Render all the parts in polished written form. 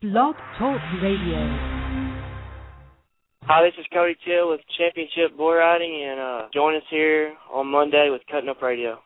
Blog Talk Radio. Hi, this is Cody Till with Championship Bull Riding, and join us here on Monday with Cutting Up Radio.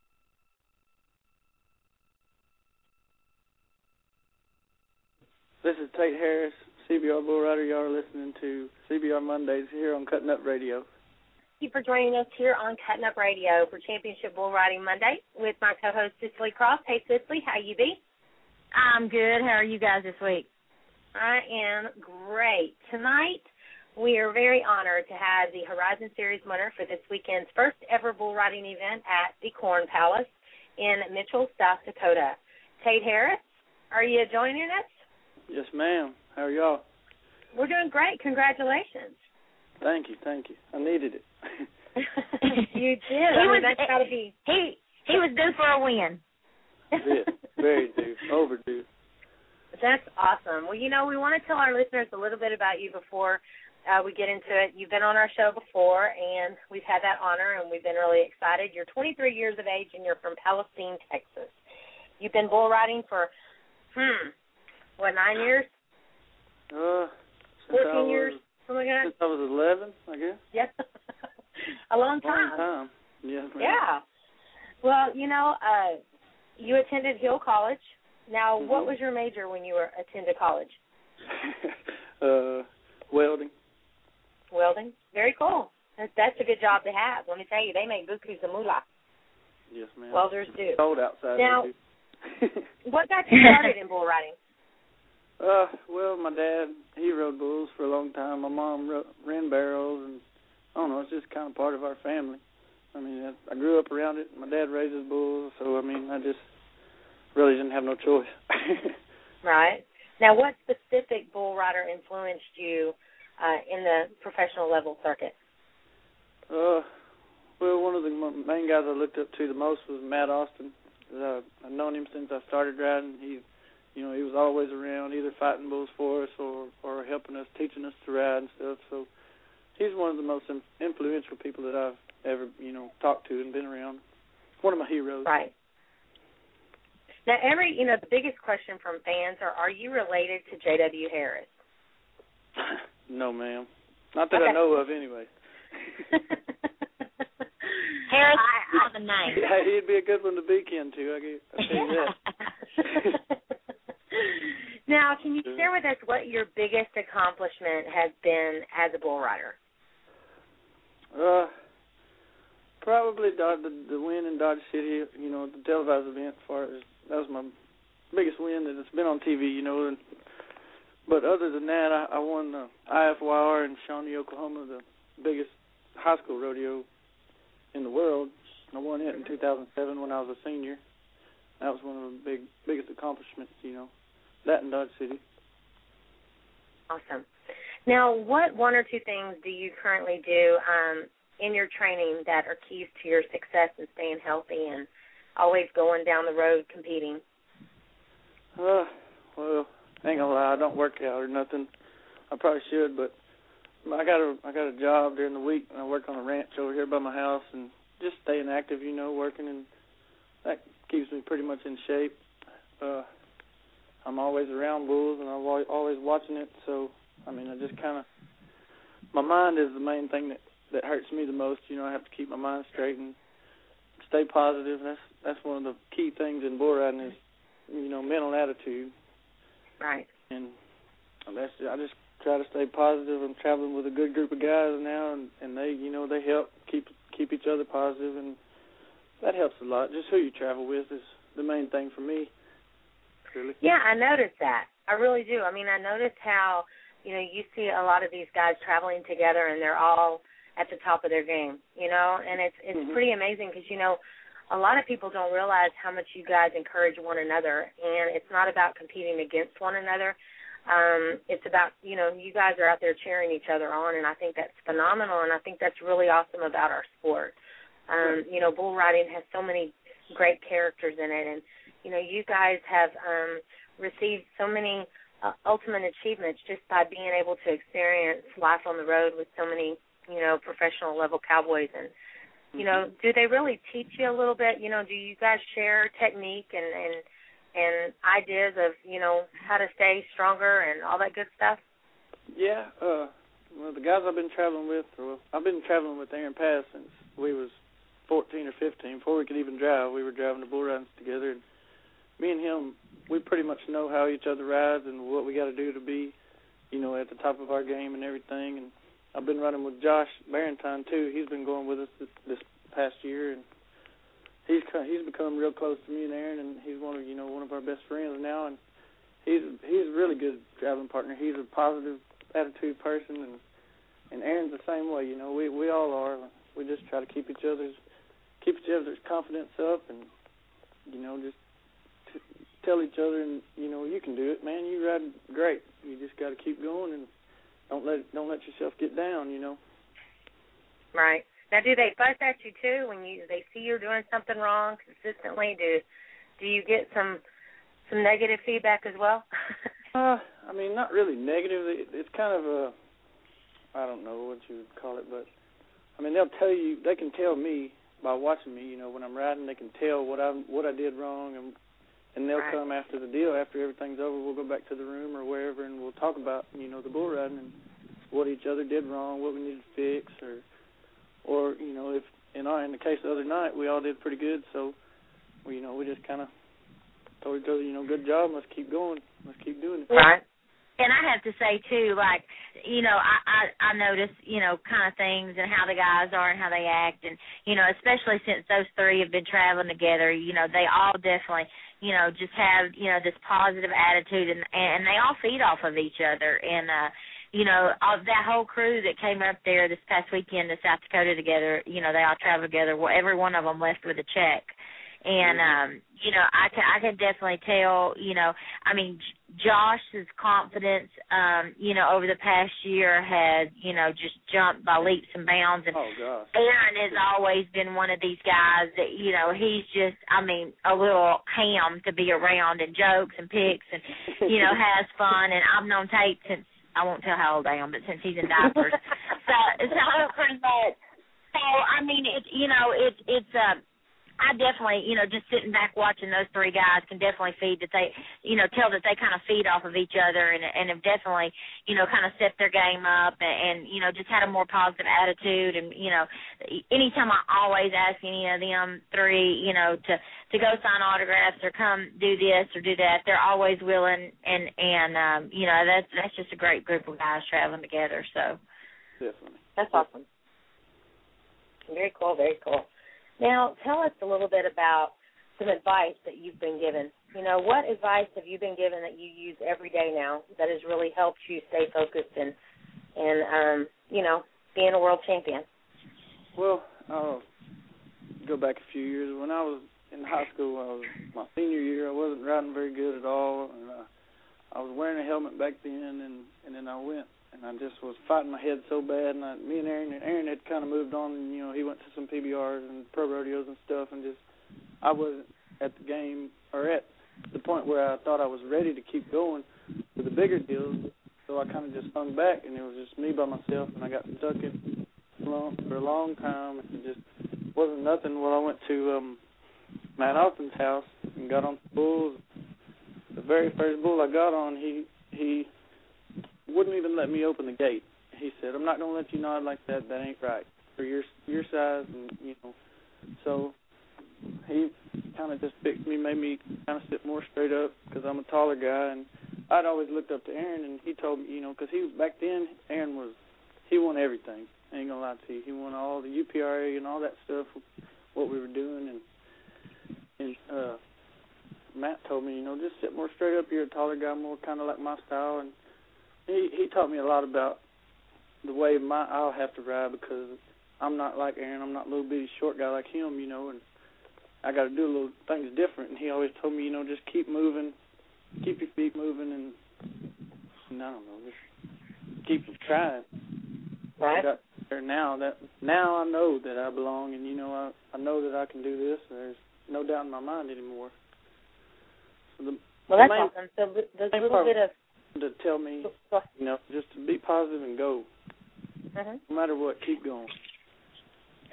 This is Tate Harris, CBR Bull Rider. Y'all are listening to CBR Mondays here on Cutting Up Radio. Thank you for joining us here on Cutting Up Radio for Championship Bull Riding Monday with my co-host Cicely Cross. Hey, Cicely, how you be? I'm good. How are you guys this week? I am great. Tonight, we are very honored to have the Horizon Series winner for this weekend's first ever bull riding event at the Corn Palace in Mitchell, South Dakota. Tate Harris, are you joining us? Yes, ma'am. How are y'all? We're doing great. Congratulations. Thank you. I needed it. You did. That's got to be. He was due for a win. Yeah, very due. Overdue. That's awesome. Well, you know, we want to tell our listeners a little bit about you before we get into it. You've been on our show before, and we've had that honor, and we've been really excited. You're 23 years of age, and you're from Palestine, Texas. You've been bull riding for, 9 years? 14 years? Something like that? Since I was 11, I guess. Yes. A long time. Yes, ma'am. Yeah. Well, you know, you attended Hill College. Now, what was your major when you attended college? Welding. Welding? Very cool. That's a good job to have. Let me tell you, they make bukus of moolah. Yes, ma'am. Welders do. It's cold outside. Now, what got you started in bull riding? Well, my dad, he rode bulls for a long time. My mom ran barrels, and I don't know, it's just kind of part of our family. I mean, I grew up around it. My dad raises bulls, so, I mean, I just really didn't have no choice. Right. Now, what specific bull rider influenced you in the professional level circuit? Well, one of the main guys I looked up to the most was Matt Austin. I've known him since I started riding. He was always around, either fighting bulls for us or helping us, teaching us to ride and stuff. So he's one of the most influential people that I've ever, talked to and been around. One of my heroes. Right. Now, the biggest question from fans are you related to J.W. Harris? No, ma'am. Not that I know of, anyway. Harris on the name. Yeah, he'd be a good one to be kin to, I'll tell you that. Now, can you share with us what your biggest accomplishment has been as a bull rider? Probably the win in Dodge City, the televised event. That was my biggest win that it's been on TV, But other than that, I won the IFYR in Shawnee, Oklahoma, the biggest high school rodeo in the world. I won it in 2007 when I was a senior. That was one of the biggest accomplishments, that in Dodge City. Awesome. Now, what one or two things do you currently do in your training that are keys to your success in staying healthy and always going down the road competing? Well, I ain't gonna lie, I don't work out or nothing. I probably should, but I got a job during the week, and I work on a ranch over here by my house, and just staying active, working, and that keeps me pretty much in shape. I'm always around bulls, and I'm always watching it, so, I just kind of, my mind is the main thing that hurts me the most. I have to keep my mind straight and stay positive. That's one of the key things in bull riding is, mental attitude. Right. And I just try to stay positive. I'm traveling with a good group of guys now, and they, they help keep each other positive, and that helps a lot. Just who you travel with is the main thing for me, really. Yeah, I noticed that. I really do. I noticed how, you see a lot of these guys traveling together, and they're all at the top of their game, and it's pretty amazing because, a lot of people don't realize how much you guys encourage one another, and it's not about competing against one another. It's about, you guys are out there cheering each other on, and I think that's phenomenal, and I think that's really awesome about our sport. Bull riding has so many great characters in it, and, you guys have received so many ultimate achievements just by being able to experience life on the road with so many, professional level cowboys. And, do they really teach you a little bit? Do you guys share technique and and ideas of, how to stay stronger and all that good stuff? Yeah, well, the guys I've been traveling with, I've been traveling with Aaron Pass since we was 14 or 15. Before we could even drive, we were driving the bull ridings together. And me and him, we pretty much know how each other rides and what we got to do to be, at the top of our game and everything. And I've been running with Josh Barentine, too. He's been going with us this past year, and he's become real close to me and Aaron, and he's one of our best friends now. And he's a really good traveling partner. He's a positive attitude person, and Aaron's the same way. We all are. We just try to keep each other's confidence up, and just tell each other, and you can do it, man. You ride great. You just got to keep going, and don't let yourself get down. Right. Now, do they fuss at you too when they see you're doing something wrong consistently? Do you get some negative feedback as well? I mean, not really negative. It's kind of I don't know what you would call it, but I mean, they can tell me by watching me. When I'm riding, they can tell what I did wrong, and they'll come after the deal. After everything's over, we'll go back to the room or wherever, and we'll talk about the bull riding and what each other did wrong, what we need to fix, or if in the case of the other night, we all did pretty good. So we just kind of told each other, good job, let's keep going, let's keep doing it. Right. And I have to say, too, like, I notice, kind of things and how the guys are and how they act. And, especially since those three have been traveling together, they all definitely, just have, this positive attitude. And they all feed off of each other. And, that whole crew that came up there this past weekend to South Dakota together, they all traveled together. Well, every one of them left with a check. And, I can definitely tell, Josh's confidence, over the past year has, just jumped by leaps and bounds. And Aaron has always been one of these guys that, he's just, a little ham to be around and jokes and picks and, has fun. And I've known Tate since, I won't tell how old I am, but since he's in diapers. so pretty much. So, it's I definitely, just sitting back watching those three guys can definitely feed that they, tell that they kind of feed off of each other and have definitely, kind of set their game up and just had a more positive attitude. And, anytime I always ask any of them three, to go sign autographs or come do this or do that, they're always willing. And that's just a great group of guys traveling together. So definitely. That's awesome. Very cool, very cool. Now, tell us a little bit about some advice that you've been given. What advice have you been given that you use every day now that has really helped you stay focused and being a world champion? Well, I'll go back a few years. When I was in high school, my senior year, I wasn't riding very good at all, and I was wearing a helmet back then, and then I went. And I just was fighting my head so bad, and me and Aaron had kind of moved on, and, he went to some PBRs and pro rodeos and stuff, and I wasn't at the game, or at the point where I thought I was ready to keep going with the bigger deals, so I kind of just hung back, and it was just me by myself, and I got stuck in slump for a long time, and it just wasn't nothing. Well, I went to Matt Austin's house and got on the bulls. The very first bull I got on, he wouldn't even let me open the gate. He said, "I'm not going to let you nod like that. That ain't right for your size." And, so he kind of just picked me, made me kind of sit more straight up because I'm a taller guy. And I'd always looked up to Aaron, and he told me, because back then, Aaron he won everything. I ain't going to lie to you. He won all the UPRA and all that stuff, what we were doing. And Matt told me, just sit more straight up. You're a taller guy, more kind of like my style. And He taught me a lot about the way I'll have to ride because I'm not like Aaron. I'm not a little bitty short guy like him, and I got to do little things different. And he always told me, just keep moving, keep your feet moving, and I don't know, just keep trying. Right. I got there now I know that I belong, and I know that I can do this. And there's no doubt in my mind anymore. So that's awesome. So there's a little bit of to tell me, just to be positive and go. Mm-hmm. No matter what, keep going.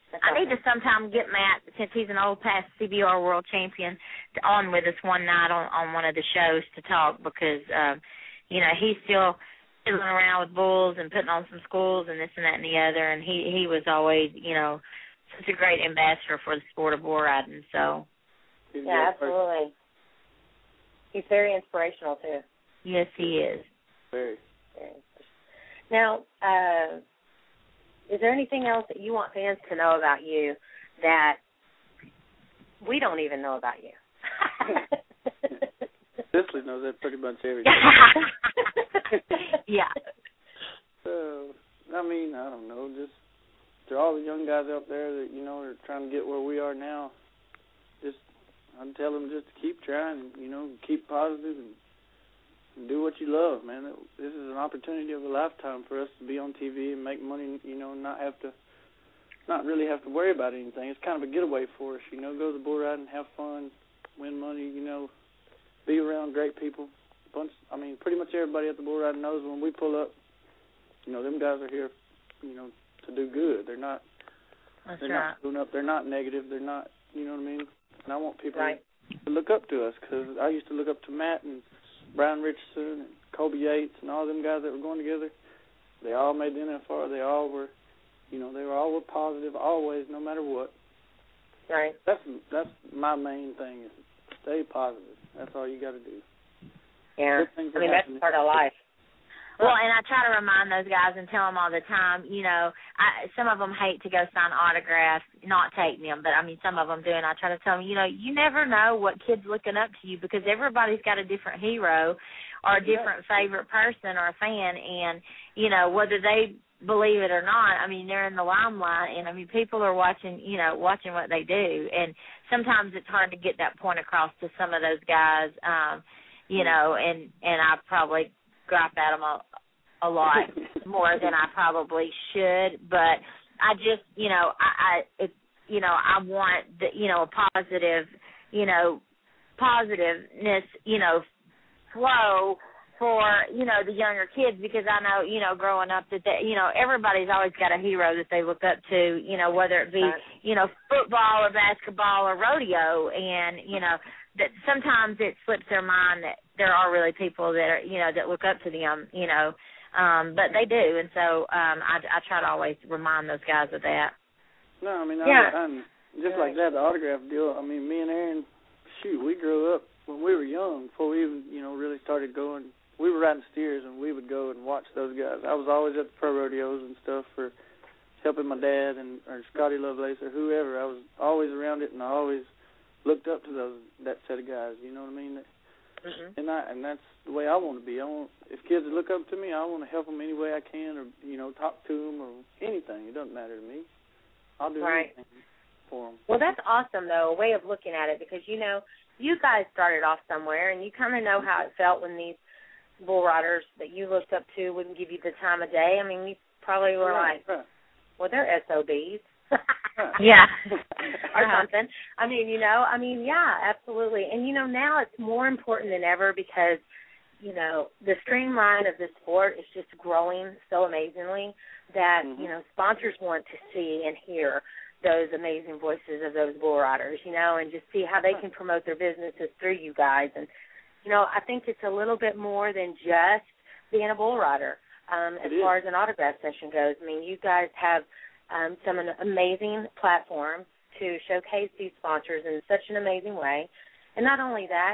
I need to sometime get Matt, since he's an old past CBR world champion, on with us one night on one of the shows to talk because, he's still fiddling around with bulls and putting on some schools and this and that and the other, and he was always, such a great ambassador for the sport of bull riding. So. Yeah, absolutely. He's very inspirational, too. Yes, he is. Very. Now, is there anything else that you want fans to know about you that we don't even know about you? Cicely knows that pretty much everything. Yeah. So, I don't know, just to all the young guys out there that, are trying to get where we are now, I'd tell them just to keep trying, keep positive and do what you love, man. This is an opportunity of a lifetime for us to be on TV and make money, not really have to worry about anything. It's kind of a getaway for us, go to the bull riding, have fun, win money, be around great people. Pretty much everybody at the bull riding knows when we pull up, them guys are here, to do good. They're not not screwing up. They're not negative. They're not, you know what I mean? And I want people to look up to us because I used to look up to Matt and Brian Richardson and Kobe Yates and all them guys that were going together. They all made the NFR. They all were, they were positive always, no matter what. Right. That's my main thing is stay positive. That's all you got to do. Yeah. That's part of life. Well, and I try to remind those guys and tell them all the time, some of them hate to go sign autographs, not taking them, but, some of them do, and I try to tell them, you never know what kid's looking up to you because everybody's got a different hero or a different favorite person or a fan, and, whether they believe it or not, they're in the limelight, and, people are watching what they do, and sometimes it's hard to get that point across to some of those guys, and I probably gripe at them a lot more than I probably should, but I just, I want the, a positive, positiveness, flow for, the younger kids because I know, growing up that, everybody's always got a hero that they look up to, whether it be, football or basketball or rodeo and, that sometimes it slips their mind that there are really people that are, that look up to them, but they do, and so I try to always remind those guys of that. No, I'm just like that, the autograph deal. Me and Aaron, we grew up when we were young, before we even, really started going. We were riding steers, and we would go and watch those guys. I was always at the pro rodeos and stuff for helping my dad or Scotty Lovelace or whoever. I was always around it, and I always looked up to that set of guys. You know what I mean? Mm-hmm. And that's the way I want to be. If kids look up to me, I want to help them any way I can, or talk to them or anything. It doesn't matter to me. I'll do anything for them. Well, that's awesome though, a way of looking at it because you guys started off somewhere, and you kind of know how it felt when these bull riders that you looked up to wouldn't give you the time of day. You probably were well, they're SOBs. Yeah. Or something. Yeah, absolutely. And, now it's more important than ever because, the streamline of this sport is just growing so amazingly that, sponsors want to see and hear those amazing voices of those bull riders, and just see how they can promote their businesses through you guys. And, I think it's a little bit more than just being a bull rider as far as an autograph session goes. You guys have some amazing platforms to showcase these sponsors in such an amazing way. And not only that,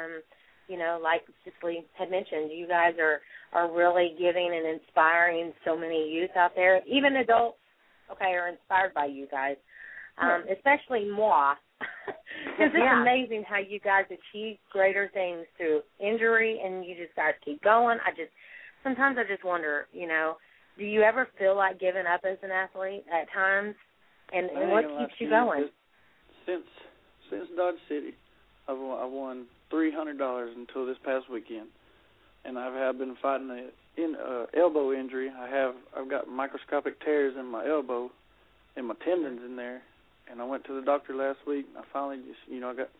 like Cicely had mentioned, you guys are really giving and inspiring so many youth out there, even adults, are inspired by you guys, especially moi. Because it's amazing how you guys achieve greater things through injury, and you just guys keep going. Sometimes I just wonder, do you ever feel like giving up as an athlete at times? And what keeps you going? Since Dodge City, I've won $300 until this past weekend, and I've been fighting an elbow injury. I've got microscopic tears in my elbow, and my tendons in there. And I went to the doctor last week. I finally just, I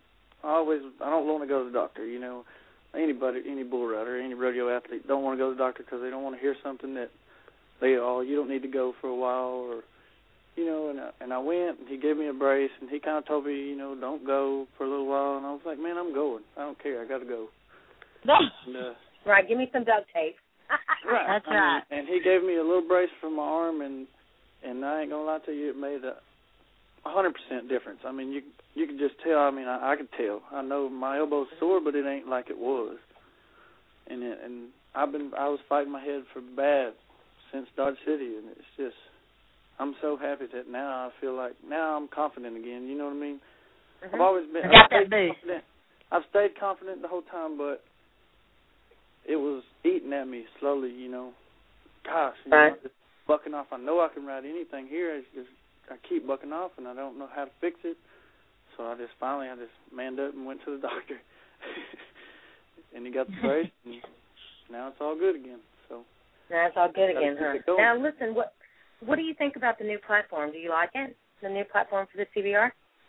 don't want to go to the doctor. Any bull rider, any rodeo athlete don't want to go to the doctor because they don't want to hear something that you don't need to go for a while, or you know, and I went, and he gave me a brace, and he kind of told me, you know, don't go for a little while, and I was like, man, I'm going. I don't care. I got to go. And, right, give me some duct tape. Right. That's right. And he gave me a little brace for my arm, and I ain't gonna lie to you, it made 100% difference. I mean, you can just tell. I mean, I could tell. I know my elbow's sore, but it ain't like it was. And I was fighting my head for bad since Dodge City, and it's just, I'm so happy that now I feel like now I'm confident again. You know what I mean? Mm-hmm. I've always been. Got that boost. Confident. I've stayed confident the whole time, but it was eating at me slowly, you know. Gosh, you know, just bucking off. I know I can ride anything here. It's just I keep bucking off, and I don't know how to fix it. So I just manned up and went to the doctor. And he got the brace, and now it's all good again. So now it's all good again, huh? Now, listen, what do you think about the new platform? Do you like it, the new platform for the CBR?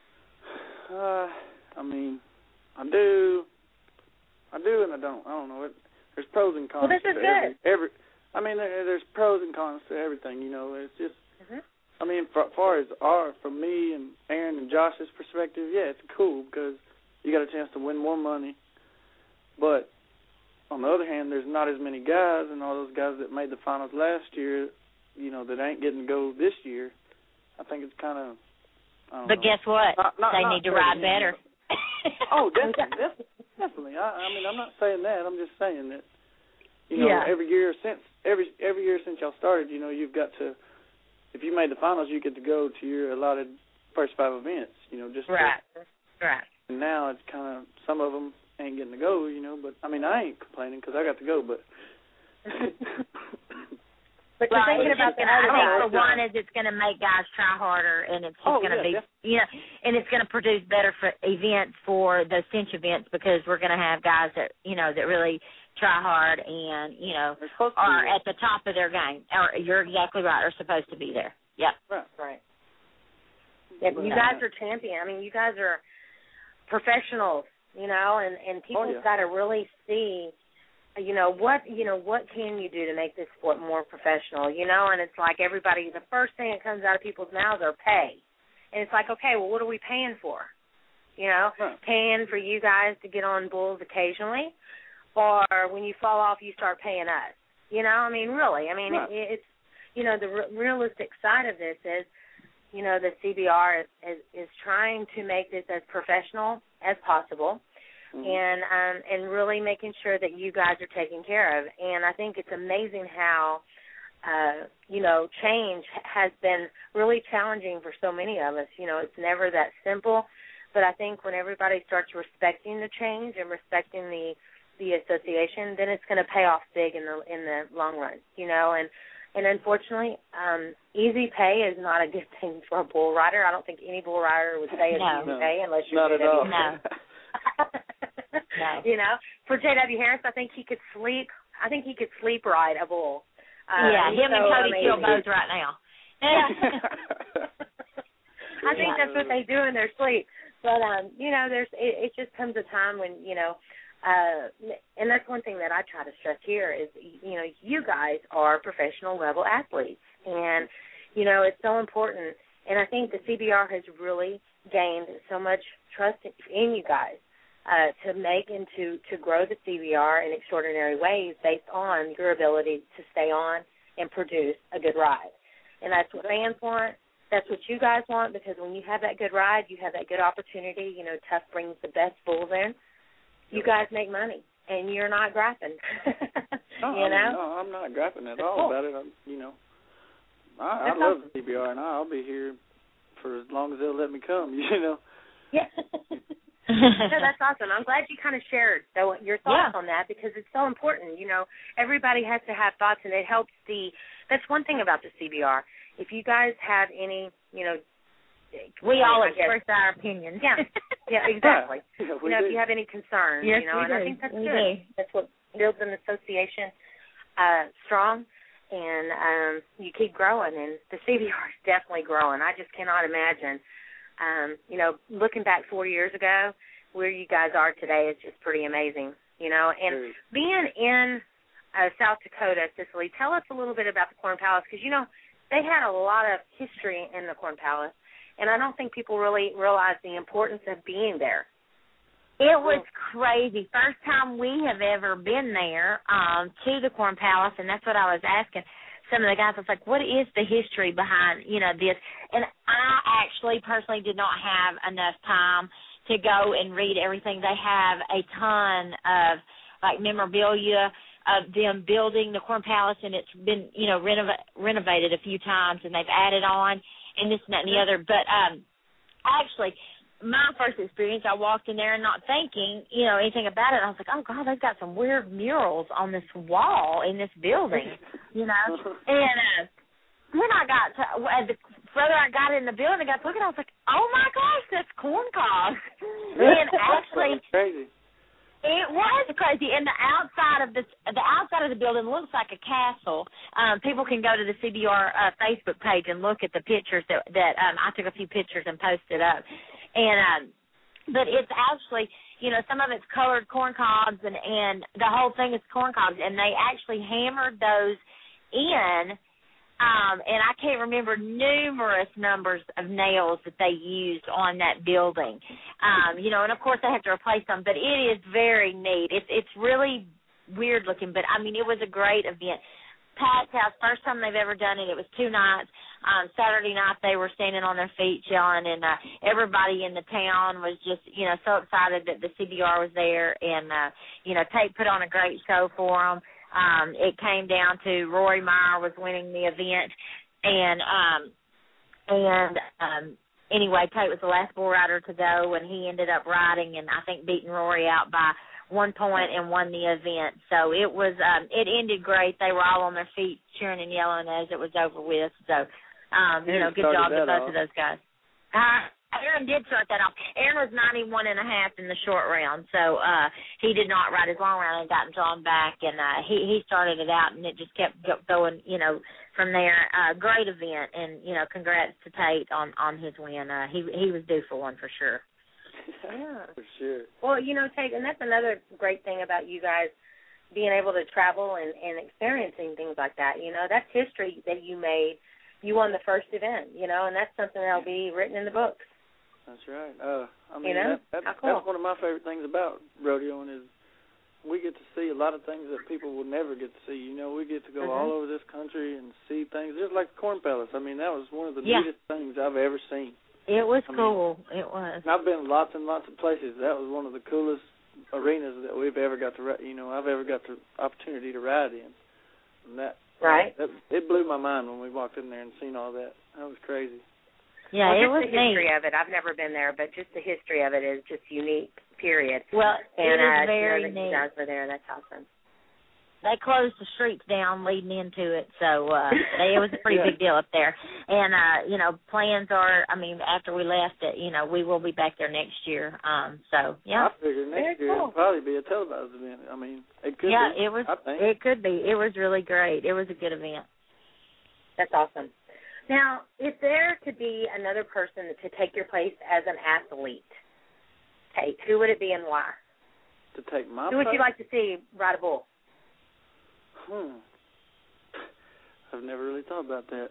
I mean, I do and I don't. I don't know. There's pros and cons. Well, this is good. I mean, there's pros and cons to everything. You know, it's just. I mean, far as from me and Aaron and Josh's perspective, yeah, it's cool because you got a chance to win more money. But on the other hand, there's not as many guys, and all those guys that made the finals last year, you know, that ain't getting to go this year. I think it's kind of. But guess what? They need to ride better. Oh, definitely. I mean, I'm not saying that. I'm just saying that. You know, every year since y'all started, you know, you've got to. If you made the finals, you get to go to your allotted first 5 events. You know, just right. And now it's kind of some of them ain't getting to go. You know, but I mean, I ain't complaining because I got to go, but. But you're thinking about the other thing. For one, is it's going to make guys try harder, and it's just going to be, you know, and it's going to produce better for events for those cinch events because we're going to have guys that, you know, that really try hard and, you know, are at the top of their game. Or you're exactly right. Are supposed to be there. Yep. Right. Yeah, you guys are champion. I mean, you guys are professionals, you know, and people's got to really see. You know what can you do to make this sport more professional? You know, and it's like everybody. The first thing that comes out of people's mouths are pay, and it's like, okay, well, what are we paying for? You know, paying for you guys to get on bulls occasionally, or when you fall off, you start paying us. You know, I mean, really, I mean, it's you know, the realistic side of this is, you know, the CBR is trying to make this as professional as possible. And really making sure that you guys are taken care of. And I think it's amazing how, you know, change has been really challenging for so many of us. You know, it's never that simple. But I think when everybody starts respecting the change and respecting the association, then it's going to pay off big in the long run. You know, and unfortunately, easy pay is not a good thing for a bull rider. I don't think any bull rider would say it's easy pay unless you're not at all. No. You know, for J.W. Harris, I think he could sleep ride a bull. Him and Cody kill both right now. I think that's what they do in their sleep. But you know, it just comes a time when, you know, and that's one thing that I try to stress here is, you know, you guys are professional level athletes, and you know, it's so important. And I think the CBR has really gained so much trust in you guys. To make and to grow the CBR in extraordinary ways based on your ability to stay on and produce a good ride. And that's what fans want. That's what you guys want, because when you have that good ride, you have that good opportunity. You know, Tough brings the best bulls in. You guys make money, and you're not graphing. You know? No, I'm not graphing at all about it. You know, I love the CBR, and I'll be here for as long as they'll let me come, you know. Yeah. No, that's awesome. I'm glad you kind of shared your thoughts on that, because it's so important. You know, everybody has to have thoughts, and it helps that's one thing about the CBR. If you guys have any, you know, we all express our opinions. Yeah, exactly. Yeah, you know, if you have any concerns, you know, and I think that's good. That's what builds an association strong, and you keep growing, and the CBR is definitely growing. I just cannot imagine. You know, looking back 4 years ago, where you guys are today is just pretty amazing, you know. And being in South Dakota, Cicely, tell us a little bit about the Corn Palace, because, you know, they had a lot of history in the Corn Palace, and I don't think people really realize the importance of being there. It was crazy. First time we have ever been there to the Corn Palace, and that's what I was asking some of the guys. I was like, what is the history behind, this? And I actually personally did not have enough time to go and read everything. They have a ton of, memorabilia of them building the Corn Palace, and it's been, renovated a few times, and they've added on and this and that and the other. But actually, my first experience, I walked in there and not thinking, anything about it. I was like, oh, God, they've got some weird murals on this wall in this building, And then I got the further I got in the building, I got looking, I was like, oh, my gosh, that's corn cobs. And actually, crazy. It was crazy. And the outside of the building looks like a castle. People can go to the CBR Facebook page and look at the pictures that I took a few pictures and posted up. And but it's actually, some of it's colored corn cobs, and the whole thing is corn cobs, and they actually hammered those in. And I can't remember numerous numbers of nails that they used on that building. And of course they have to replace them, but it is very neat. It's really weird looking, but it was a great event. Packed house, first time they've ever done it. It was 2 nights. Saturday night they were standing on their feet yelling, and everybody in the town was just, so excited that the CBR was there, and, Tate put on a great show for them. It came down to Rory Meyer was winning the event, and anyway, Tate was the last bull rider to go, and he ended up riding and I think beating Rory out by 1 point and won the event. So it was it ended great. They were all on their feet cheering and yelling as it was over with. So good job to both of those guys. Aaron did start that off. Aaron was 91.5 in the short round, so he did not ride his long round and got drawn back, and he started it out, and it just kept going, from there. Great event, and, congrats to Tate on his win. He was due for one for sure. Yeah. For sure. Well, Tate, and that's another great thing about you guys being able to travel and experiencing things like that. That's history that you made. You won the first event, and that's something that'll be written in the books. That's right. That's cool. one of my favorite things about rodeoing is we get to see a lot of things that people will never get to see. We get to go all over this country and see things just like the Corn Palace. That was one of the neatest things I've ever seen. It was cool. It was. And I've been lots and lots of places. That was one of the coolest arenas that we've ever got to, I've ever got the opportunity to ride in. And it blew my mind when we walked in there and seen all that. That was crazy. Yeah, it was the history of it. I've never been there, but just the history of it is just unique, period. Well, and, it is very that neat. You guys were there. That's awesome. They closed the streets down leading into it, so it was a pretty big deal up there. And, plans are, after we left it, we will be back there next year. So, yeah. I figure next year it'll probably be a televised event. It could be. Yeah, it could be. It was really great. It was a good event. That's awesome. Now, if there could be another person to take your place as an athlete, Tate, who would it be and why? To take my place? Who would you like to see ride a bull? I've never really thought about that.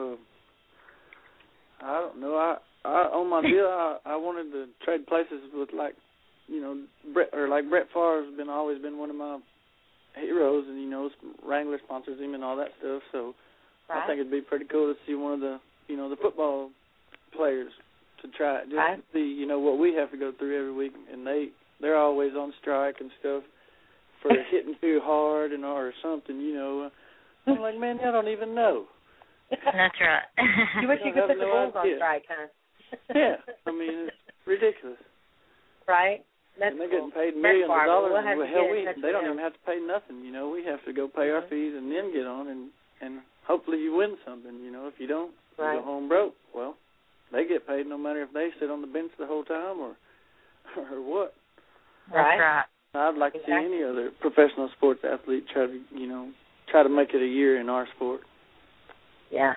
I don't know. I on my deal, I wanted to trade places with Brett Favre has always been one of my heroes, and Wrangler sponsors him and all that stuff. So. Right. I think it'd be pretty cool to see one of the, the football players to try it, just to see, what we have to go through every week, and they're always on strike and stuff for hitting too hard or something, I'm like, man, I don't even know. That's right. You wish you could put the Bulls on strike, huh? Yeah, it's ridiculous. Right. That's and they're cool. getting paid millions of dollars. They don't them. even have to pay nothing, We have to go pay our fees and then get on and hopefully you win something, If you don't, you go home broke. Well, they get paid no matter if they sit on the bench the whole time or what. Right. I'd like to see any other professional sports athlete try to make it a year in our sport. Yeah.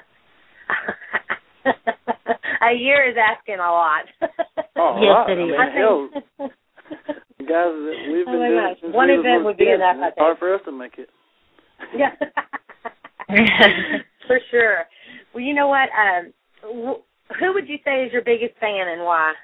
A year is asking a lot. Yes, it is. The guys that we've been doing since one we event would be enough, I think. It's hard for us to make it. Yeah. For sure. Well, you know what? Who would you say is your biggest fan and why?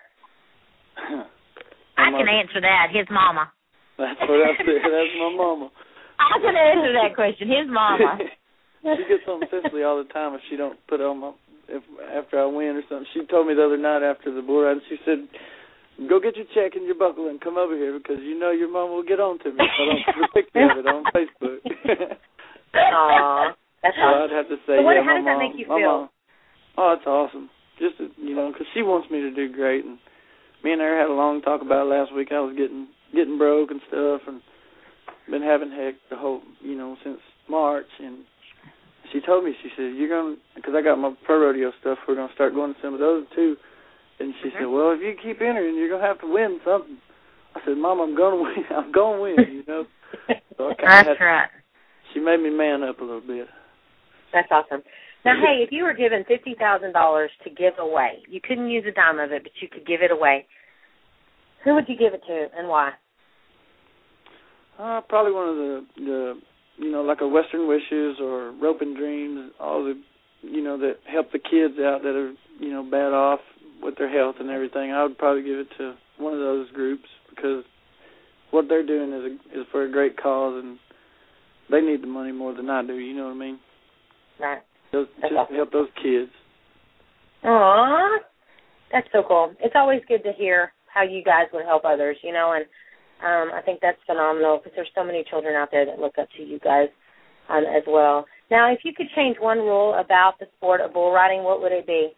I can answer that. His mama. That's what I said. That's my mama. I can answer that question. His mama. She gets on Cicely all the time if she don't put on after I win or something. She told me the other night after the bull ride, she said, "Go get your check and your buckle and come over here because you know your mom will get on to me if I don't put a picture of it on Facebook." Aww, that's awesome. So I'd have to say, so how does that make you feel? Oh, it's awesome. Just because she wants me to do great, and me and her had a long talk about it last week. I was getting broke and stuff, and been having heck the whole since March, and she told me, she said, "You're gonna," because I got my pro rodeo stuff. We're gonna start going to some of those too. And she said, "Well, if you keep entering, you're gonna have to win something." I said, "Mom, I'm gonna win. I'm gonna win." So that's right. She made me man up a little bit. That's awesome. Now, hey, if you were given $50,000 to give away, you couldn't use a dime of it, but you could give it away. Who would you give it to, and why? Probably one of the like a Western Wishes or Rope and Dreams, all the, that help the kids out that are, bad off with their health and everything. I would probably give it to one of those groups because what they're doing is for a great cause, and they need the money more than I do. You know what I mean? Right. Just awesome. help those kids. Aww, that's so cool. It's always good to hear how you guys would help others, and I think that's phenomenal because there's so many children out there that look up to you guys as well. Now, if you could change one rule about the sport of bull riding, what would it be?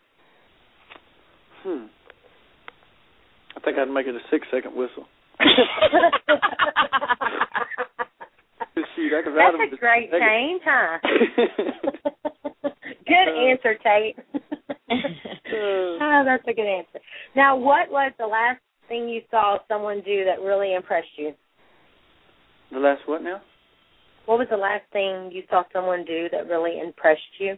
I think I'd make it a 6-second whistle. Shoot, that's a great change, huh? Good answer, Tate. Oh, that's a good answer. Now, what was the last thing you saw someone do that really impressed you? The last what now? What was the last thing you saw someone do that really impressed you?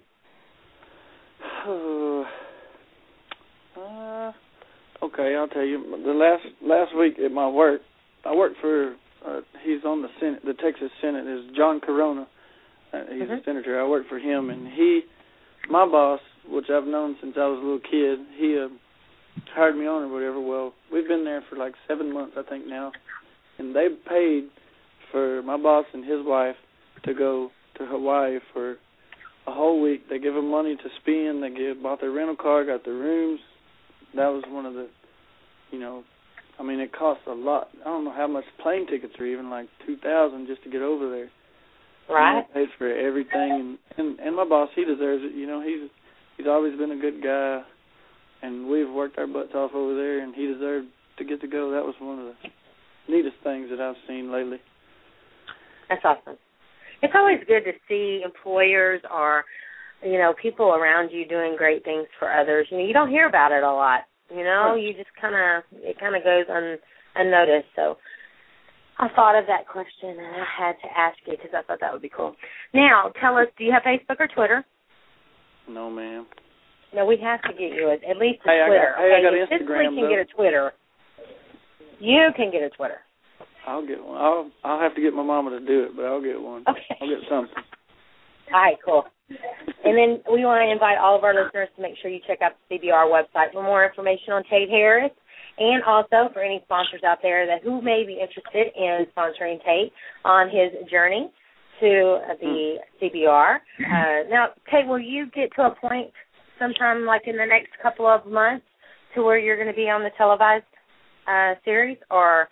Okay, I'll tell you. The last week at my work, I work for. He's on the Senate, the Texas Senate. Is John Corona. He's a senator. I work for him, and my boss, which I've known since I was a little kid, he hired me on or whatever. Well, we've been there for like 7 months, I think now, and they paid for my boss and his wife to go to Hawaii for a whole week. They give them money to spend. They bought their rental car, got their rooms. That was one of the, it costs a lot. I don't know how much plane tickets are, even like $2,000 just to get over there. Right. He pays for everything, and my boss, he deserves it. He's always been a good guy, and we've worked our butts off over there, and he deserved to get to go. That was one of the neatest things that I've seen lately. That's awesome. It's always good to see employers or, people around you doing great things for others. You don't hear about it a lot. You just it kind of goes unnoticed. So I thought of that question, and I had to ask you because I thought that would be cool. Now, tell us, do you have Facebook or Twitter? No, ma'am. No, we have to get you at least a I Twitter. got Instagram, Cicely can get a Twitter. You can get a Twitter. I'll get one. I'll have to get my mama to do it, but I'll get one. Okay. I'll get something. All right, cool. And then we want to invite all of our listeners to make sure you check out the CBR website for more information on Tate Harris, and also for any sponsors out there who may be interested in sponsoring Tate on his journey to the CBR. Now, Tate, will you get to a point sometime like in the next couple of months to where you're going to be on the televised series, or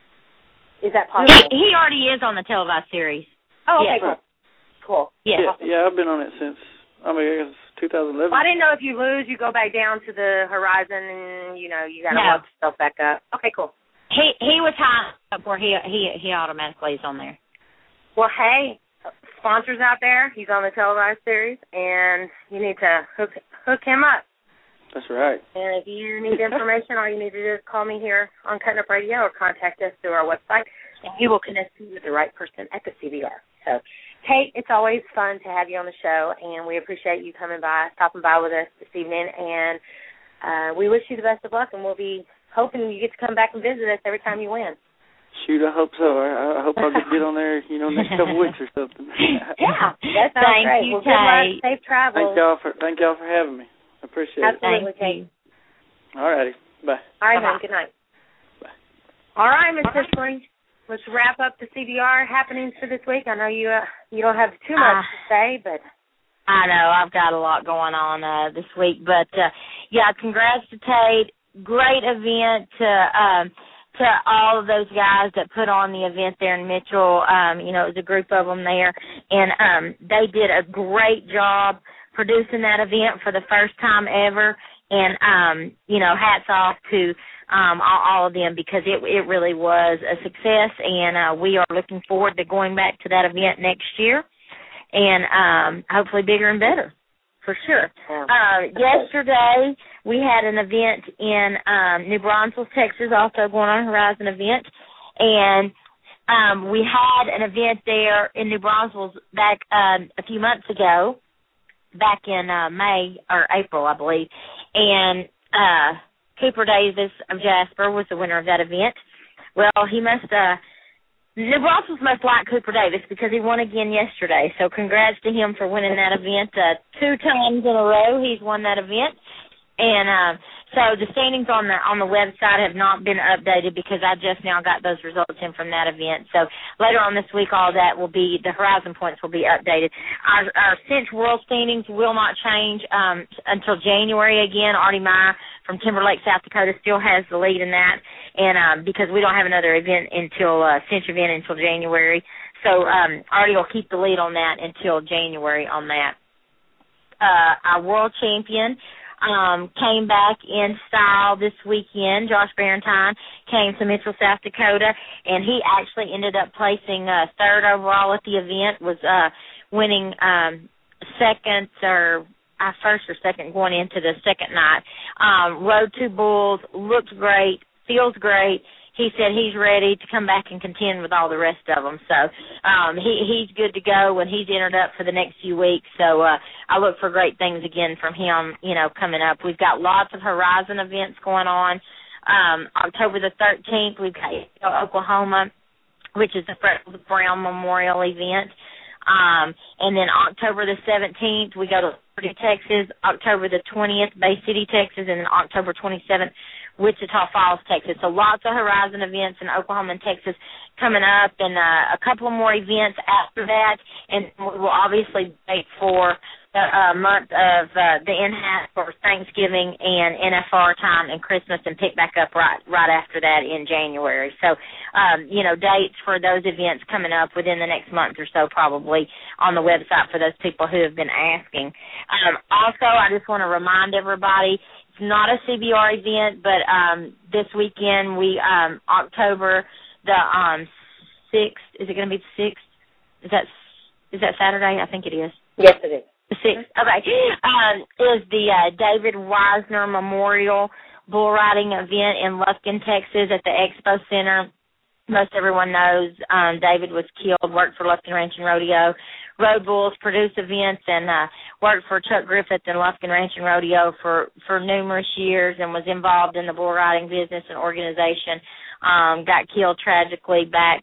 is that possible? He already is on the televised series. Oh, okay, yes. Cool. Yeah. Yeah, I've been on it since, I guess 2011. Well, I didn't know if you lose, you go back down to the horizon and, you got to load stuff back up. Okay, cool. He was high up where he automatically is on there. Well, hey, sponsors out there, he's on the televised series, and you need to hook him up. That's right. And if you need information, all you need to do is call me here on Cutting Up Radio or contact us through our website, and he will connect you with the right person at the CBR. So, Tate, it's always fun to have you on the show, and we appreciate you stopping by with us this evening, and we wish you the best of luck, and we'll be hoping you get to come back and visit us every time you win. Shoot, I hope so. I hope I'll get on there, next couple of weeks or something. Yeah, that sounds great. Well, good luck. Safe travels. Thank y'all for having me. I appreciate it. Absolutely, Kate. All righty. Bye. All right, honey. Good night. Bye. All right, Ms. Sicily. Let's wrap up the CBR happenings for this week. I know you don't have too much to say, but I know I've got a lot going on this week. But congrats to Tate. Great event to all of those guys that put on the event there in Mitchell. It was a group of them there, and they did a great job producing that event for the first time ever. And hats off to all of them, because it really was a success, and we are looking forward to going back to that event next year, and hopefully bigger and better, for sure. Yesterday, we had an event in New Braunfels, Texas, also going on, Horizon event, and we had an event there in New Braunfels back a few months ago, back in May or April, I believe, and Cooper Davis of Jasper was the winner of that event. Well, New Braunfels must like Cooper Davis, because he won again yesterday. So congrats to him for winning that event 2 times in a row. He's won that event. And so the standings on the website have not been updated, because I just now got those results in from that event. So later on this week, all that will be, the Horizon points will be updated. Our Cinch World standings will not change until January again. Artie Meyer from Timberlake, South Dakota, still has the lead in that, and because we don't have another event until Cinch event until January. So Artie will keep the lead on that until January on that. Our world champion came back in style this weekend. Josh Barentine came to Mitchell, South Dakota, and he actually ended up placing third overall at the event, was winning first or second going into the second night. Rode 2 bulls, looked great, feels great. He said he's ready to come back and contend with all the rest of them. So he's good to go, and he's entered up for the next few weeks. So I look for great things again from him, coming up. We've got lots of Horizon events going on. October the 13th, we've got Oklahoma, which is the Fred Brown Memorial event. And then October the 17th, we go to Liberty, Texas. October the 20th, Bay City, Texas. And then October 27th, Wichita Falls, Texas. So lots of Horizon events in Oklahoma and Texas coming up, and a couple more events after that. And we will obviously wait for the month of the NHAT for Thanksgiving and NFR time and Christmas, and pick back up right after that in January. So, dates for those events coming up within the next month or so, probably on the website for those people who have been asking. Also, I just want to remind everybody, it's not a CBR event, but this weekend October the 6th, is it going to be the 6th? Is that Saturday? I think it is. Yes, it is. The 6th, okay, is the David Weisner Memorial Bull Riding event in Lufkin, Texas at the Expo Center. Most everyone knows David was killed, worked for Lufkin Ranch and Rodeo, rode bulls, produced events, and worked for Chuck Griffith and Lufkin Ranch and Rodeo for numerous years, and was involved in the bull riding business and organization. Got killed tragically back,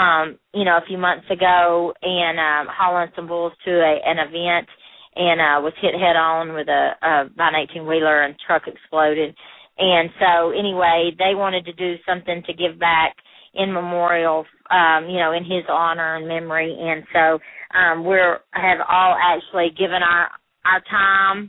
a few months ago, and hauling some bulls to an event, and was hit head on with by an 18-wheeler, and truck exploded. And so anyway, they wanted to do something to give back in memorial, in his honor and memory. And so have all actually given our time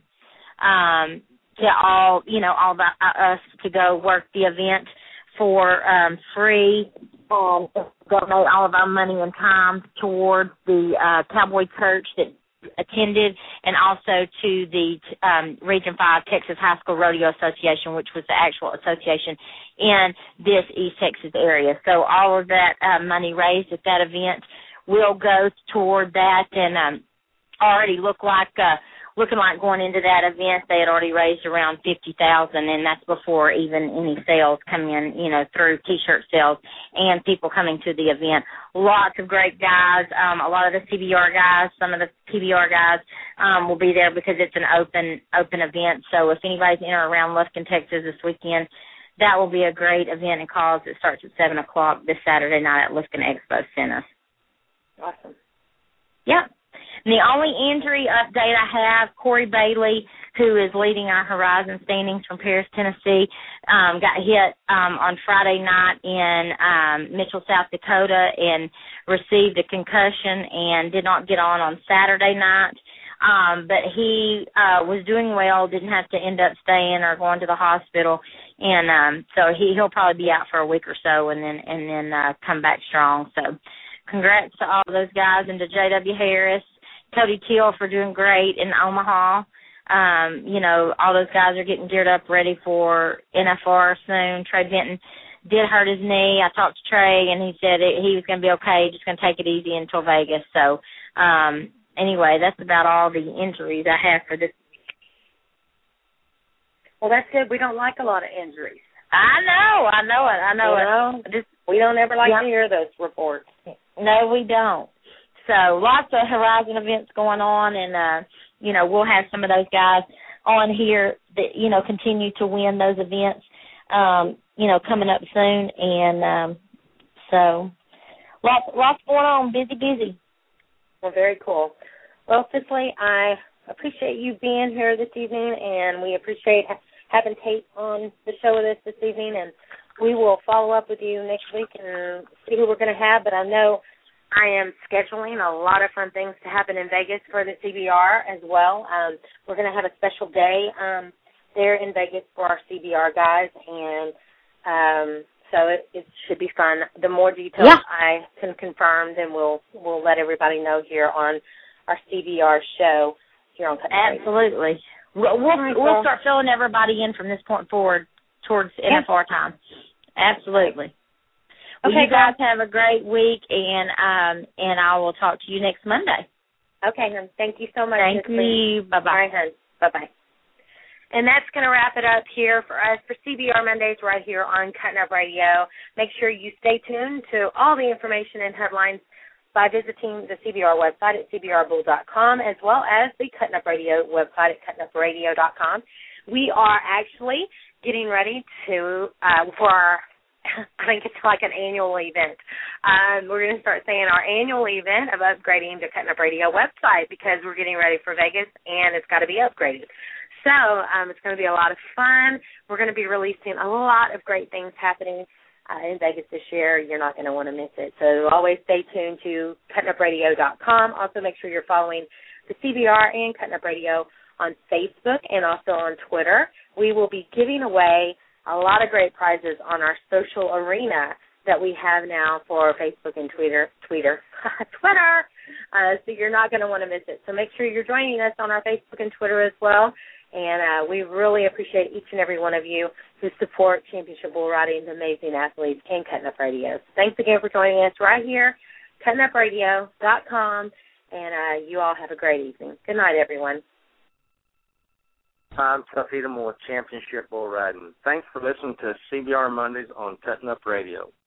to all us to go work the event for free, and donate all of our money and time towards the Cowboy Church that attended, and also to the Region 5 Texas High School Rodeo Association, which was the actual association in this East Texas area. So all of that money raised at that event will go toward that, and already looking like going into that event, they had already raised around $50,000, and that's before even any sales come in, through T-shirt sales and people coming to the event. Lots of great guys. A lot of the CBR guys, some of the PBR guys will be there, because it's an open event. So if anybody's in or around Lufkin, Texas this weekend, that will be a great event and cause. It starts at 7 o'clock this Saturday night at Lufkin Expo Center. Awesome. Yep. And the only injury update I have, Corey Bailey, who is leading our Horizon standings from Paris, Tennessee, got hit on Friday night in Mitchell, South Dakota, and received a concussion and did not get on Saturday night. But he was doing well, didn't have to end up staying or going to the hospital, and so he'll probably be out for a week or so and then come back strong. So congrats to all those guys and to J.W. Harris, Cody Teal for doing great in Omaha. All those guys are getting geared up, ready for NFR soon. Trey Benton did hurt his knee. I talked to Trey, and he said he was going to be okay, just going to take it easy until Vegas. So, anyway, that's about all the injuries I have for this week. Well, that's good. We don't like a lot of injuries. I know it. We don't ever like to hear those reports. No, we don't. So lots of Horizon events going on, and, we'll have some of those guys on here that, continue to win those events, coming up soon. And so lots going on, busy. Well, very cool. Well, Cicely, I appreciate you being here this evening, and we appreciate having Tate on the show with us this evening, and we will follow up with you next week and see who we're going to have. But I know I am scheduling a lot of fun things to happen in Vegas for the CBR as well. We're going to have a special day there in Vegas for our CBR guys, and so it should be fun. The more details I can confirm, then we'll let everybody know here on our CBR show here on Cutting. Absolutely. We'll start filling everybody in from this point forward towards NFR time. Absolutely. Well, you guys have a great week, and I will talk to you next Monday. Okay, hon. Thank you so much. Thank you. Bye-bye. All right, hon. Bye-bye. And that's going to wrap it up here for us for CBR Mondays right here on Cutting Up Radio. Make sure you stay tuned to all the information and headlines by visiting the CBR website at cbrbull.com, as well as the Cutting Up Radio website at cuttingupradio.com. We are actually getting ready to for our I think it's like an annual event. We're going to start saying our annual event of upgrading the Cutting Up Radio website because we're getting ready for Vegas and it's got to be upgraded. So it's going to be a lot of fun. We're going to be releasing a lot of great things happening in Vegas this year. You're not going to want to miss it. So always stay tuned to cuttingupradio.com. Also make sure you're following the CBR and Cutting Up Radio on Facebook and also on Twitter. We will be giving away a lot of great prizes on our social arena that we have now for Facebook and Twitter. So you're not going to want to miss it. So make sure you're joining us on our Facebook and Twitter as well. And we really appreciate each and every one of you who support Championship Bull Riding's amazing athletes and Cutting Up Radio. So thanks again for joining us right here, cuttingupradio.com. And you all have a great evening. Good night, everyone. I'm Tuff Edom with Championship Bull Riding. Thanks for listening to CBR Mondays on Cutting Up Radio.